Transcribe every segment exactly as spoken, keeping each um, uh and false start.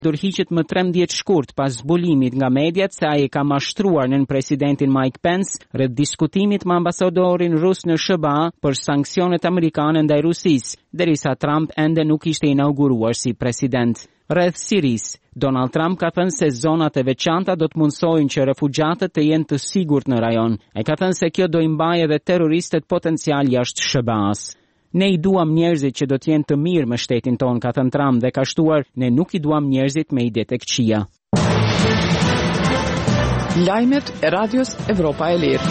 Ndërhiqet më trembëdhjetë shkurt pas zbulimit nga mediat se ai ka mashtruar nën presidentin Mike Pence rreth diskutimit me ambasadorin rus në S B A për sanksionet amerikane ndaj Rusisë, derisa Trump ende nuk ishte inauguruar si president. Rreth Sirisë, Donald Trump ka thënë se zonat e veçanta do të mundsojnë që refugjatët të jenë të sigurt në rajon. Ai ka thënë se kjo do i mbajë edhe terroristët potencial jashtë S B A-s. Ne i duam njerëzit që do të jenë të mirë me shtetin ton, ka thënë Trump dhe ka shtuar, ne nuk i duam njerëzit me ide të këqija. Lajmet e Radios Evropa e Lirë.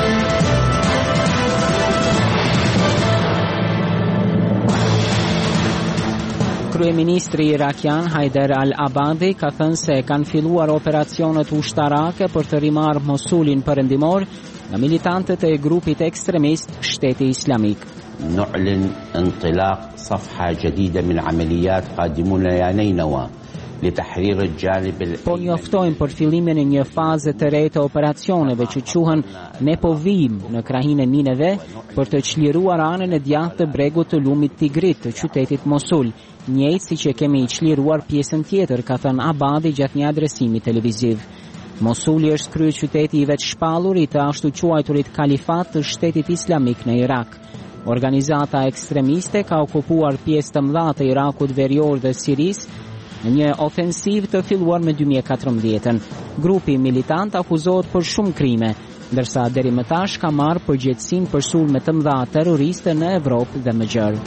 Kryeministri irakian Haider al-Abadi ka thënë se kanë filluar operacionet ushtarake për të rimarrë Mosulin perëndimor nga militantët e grupit ekstremist Shteti Islamik. نعلن انطلاق صفحة جديدة من عمليات قادمون يا نينوى لتحرير الجانب. Po njoftojmë për fillimin e një faze të re të operacioneve që quhen Ne po vim në krahinë e Nineve për të çliruar anën e djathtë të bregut të lumit Tigrit të qytetit Mosul, njëjtë siç e kemi çliruar pjesën tjetër, ka thënë Abadi gjatë një adresimi televiziv. Mosuli është kryeqyteti i vetëshpallur i të ashtu quajturit kalifat të Shtetit Islamik në Irak. Organizata ekstremiste ka okupuar pjesë të mëdha të Irakut verior dhe Sirisë në një ofensivë të filluar me dy mijë e katërmbëdhjetë. Grupi militant akuzohet për shumë krime, ndërsa deri më tash ka marrë përgjegjësinë për sulme të mëdha terroriste në Evropë dhe më gjerë.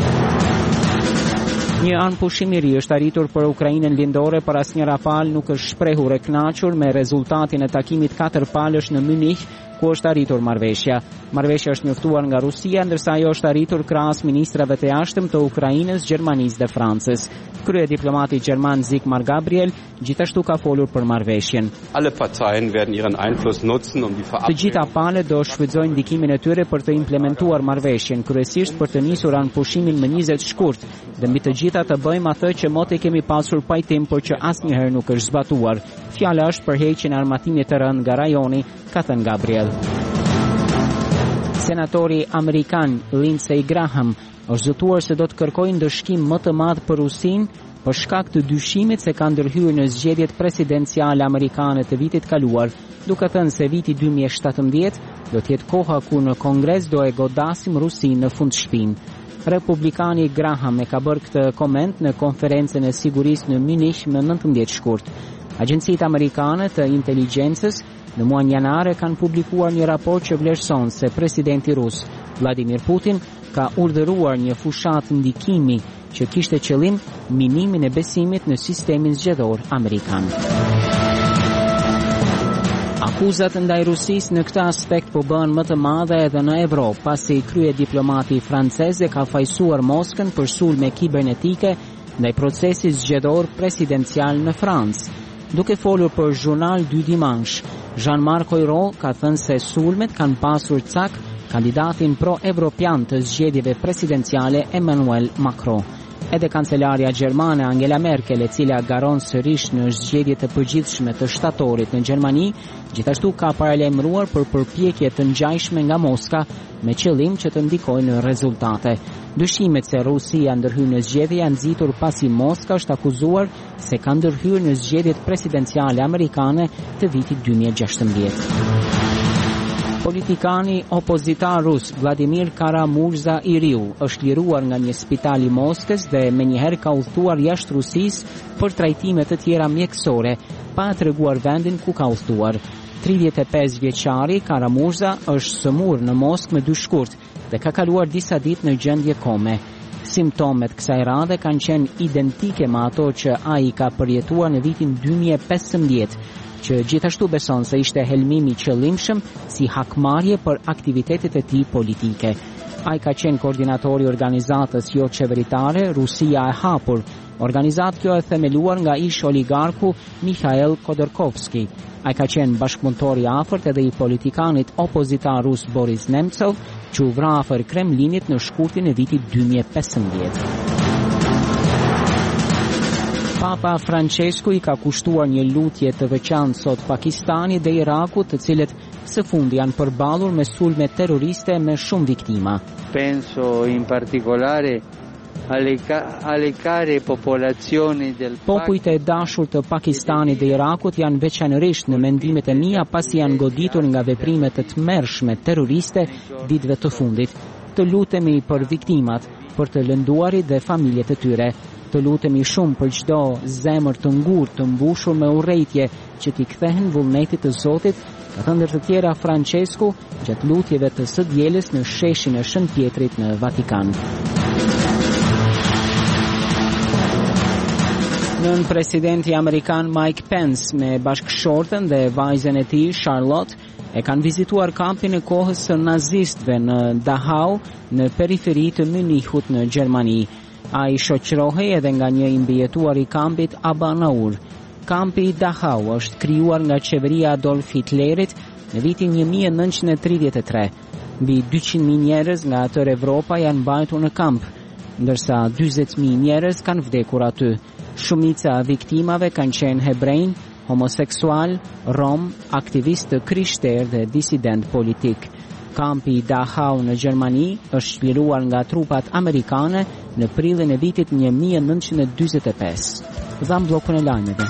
Një anë pushim i ri është arritur për Ukrainën lindore, por asnjëra palë nuk është shprehur e kënaqur me rezultatin e takimit katër palësh në Munich, ku është arritur marrëveshja. Marrëveshja është njoftuar nga Rusia, ndërsa ajo është arritur krahas ministrave të jashtëm të Ukrainës, Gjermanisë dhe Francës. Kryediplomati gjerman Sigmar Gabriel gjithashtu ka folur për marrëveshjen. Alle Parteien werden ihren Einfluss nutzen um die Të gjitha palët do shfrytëzojnë ndikimin e tyre për të implementuar marrëveshjen, kryesisht për të nisur anë pushimin më njëzet shkurt, dhe mbi të gjitha të bëjmë atë që mote kemi pasur pajtim por që asnjëherë nuk është zbatuar. Fjala është për heqjen e armatimit të rënd nga rajoni, ka thënë Gabriel. Senatori amerikan Lindsey Graham është zëtuar se do të kërkojë ndëshkim më të madh për Rusinë për shkak të dyshimit se ka ndërhyrë në zgjedhjet presidenciale amerikane të vitit kaluar, duke thënë se viti dy mijë e shtatëmbëdhjetë do të jetë koha ku në Kongres do e godasim Rusinë në fundshpinë. Republikani Graham e ka bërë këtë koment në konferencën e sigurisë në Munich më nëntëmbëdhjetë shkurt. Agjencitë amerikane të inteligjencës në muajin janar kanë publikuar një raport që vlerëson se presidenti rus Vladimir Putin ka urdhëruar një fushat ndikimi që kishte qëllim minimin e besimit në sistemin zgjedhor amerikan. Akuzat ndaj Rusisë në këtë aspekt po bëhen më të mëdha edhe në Evropë, pasi kryediplomati francez ka fajsuar Moskën për sulme kibernetike ndaj procesit zgjedhor presidencial në Francë. Duke folur për Journal du Dimanche, Jean-Marc Ayrault ka thënë se sulmet kanë pasur cak kandidatin pro-evropian të zgjedhjeve presidenciale Emmanuel Macron. Edhe kancelarja gjermane Angela Merkel, e cila garon sërish në zgjedhje të përgjithshme të shtatorit në Gjermani, gjithashtu ka paralajmëruar për përpjekje të ngjajshme nga Moska me qëllim që të ndikojnë në rezultate. Dyshimet se Rusia ndërhyr në zgjedhje janë nxitur pasi Moska është akuzuar se ka ndërhyrë në zgjedhjet presidenciale amerikane të vitit dy mijë e gjashtëmbëdhjetë. Politikani opozitar rus Vladimir Kara-Murza i riu është liruar nga një spital i Moskës dhe menjëherë ka udhëtuar jashtë Rusisë për trajtime të tjera mjekësore, pa treguar vendin ku ka udhëtuar. tridhjetë e pesë vjeçari Kara-Murza është sëmurë në Moskë me dy shkurt dhe ka kaluar disa ditë në gjendje kome. Simptomet kësaj radhe kanë qenë identike me ato që ai ka përjetuar në vitin dy mijë e pesëmbëdhjetë, që gjithashtu beson se ishte helmimi qëllimshëm si hakmarrje për aktivitetet e tij politike. Ai ka qenë koordinatori i organizatës jo qeveritare Rusia e hapur. Organizatë kjo e themeluar nga ish oligarku Mikhail Khodorkovsky. Ai ka qenë bashkëpunëtor i afërt edhe i politikanit opozitar rus Boris Nemtsov, që u vra afër Kremlinit në shkurtin e vitit dy mijë e pesëmbëdhjetë. Papa Francesco i ka kushtuar një lutje të veçantë sot Pakistanit dhe Irakut, të cilët së fundi janë përballur me sulme terroriste me shumë viktima. Penso in particolare alle, alle care popolazioni del Popujt e dashur të Pakistanit dhe Irakut janë veçanërisht në mendimet e mia pasi janë goditur nga veprimet të tmerrshme terroriste ditëve të fundit. Të lutemi për viktimat, për të lënduarit dhe familjet e tyre. Të lutemi shumë për çdo zemër të ngurtë të mbushur me urrejtje që t'i kthehen vullnetit të Zotit, ka thënë ndër të tjera Francesku gjatë lutjeve të së dielës në sheshin e Shën Pjetrit në Vatikan. Nën presidenti amerikan Mike Pence me bashkëshortën dhe vajzën e tij Charlotte e kanë vizituar kampin e kohës së nazistëve në Dachau në periferi të Munichut në Gjermani. Ai shoqërohej edhe nga një i mbijetuar i kampit Abanaur. Kampi i Dachau është krijuar nga qeveria Adolf Hitlerit në vitin një mijë e nëntëqind e tridhjetë e tre. Mbi dyqind mijë njerëz nga tërë Evropa janë mbajtur në kamp, ndërsa dyzet mijë njerëz kanë vdekur aty. Shumica e viktimave kanë qenë hebrejnë, homoseksual, rom, aktivistë krishterë dhe disident politik. Kampi i Dachau në Gjermani është çliruar nga trupat amerikane në prillin e vitit një mijë e nëntëqind e dyzet e pesë. Dham bllokun e lajmeve.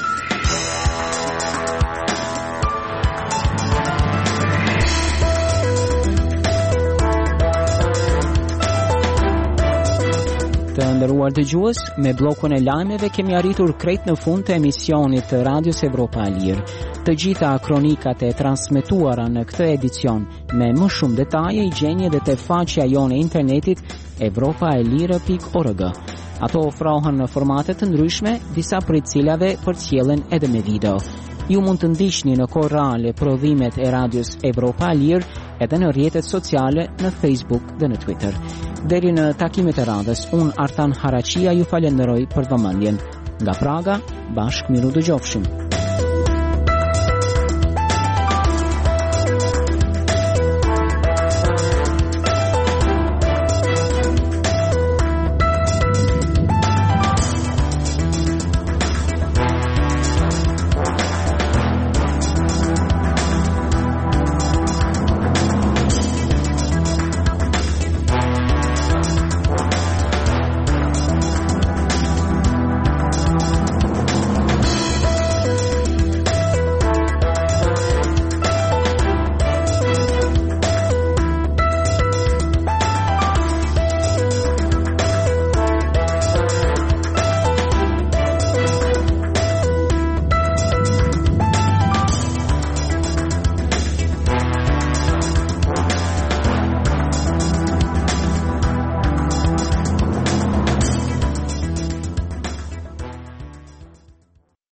Të nderuar dëgjues, me bllokun e lajmeve kemi arritur krejt në fund të emisionit të Radios Evropa e Lirë. Të gjitha kronikat e transmetuara në këtë edicion me më shumë detaje i gjeni edhe te faqja jonë e internetit evropaelire pikë org. Ato ofrohen në formate të ndryshme, disa prej cilave përcjellen edhe me video. Ju mund të ndiqni në kohë reale prodhimet e Radios Evropa e Lirë edhe në rrjetet sociale në Facebook dhe në Twitter. Deri në takimet e radhës, unë Artan Haraqia ju falenderoj për vëmendjen. Nga Praga, bashkë miru dëgjofshim.